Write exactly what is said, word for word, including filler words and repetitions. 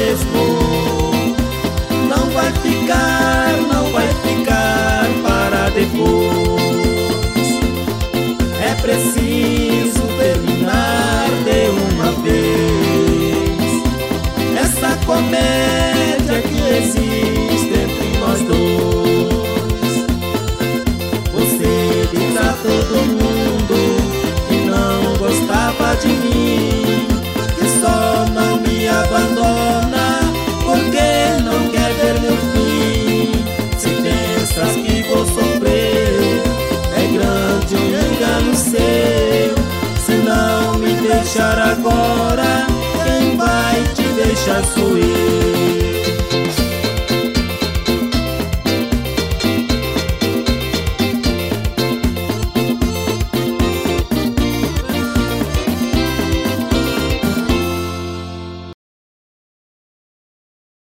mesmo. Não vai ficar, não vai ficar para depois. É preciso terminar de uma vez essa comédia que existe entre nós dois. Você diz a todo mundo que não gostava de mim, que só não me abandona porque não quer ver meu fim. Se pensas que vou sofrer, é grande um engano seu. Se não me deixar agora, quem vai te deixar sou eu.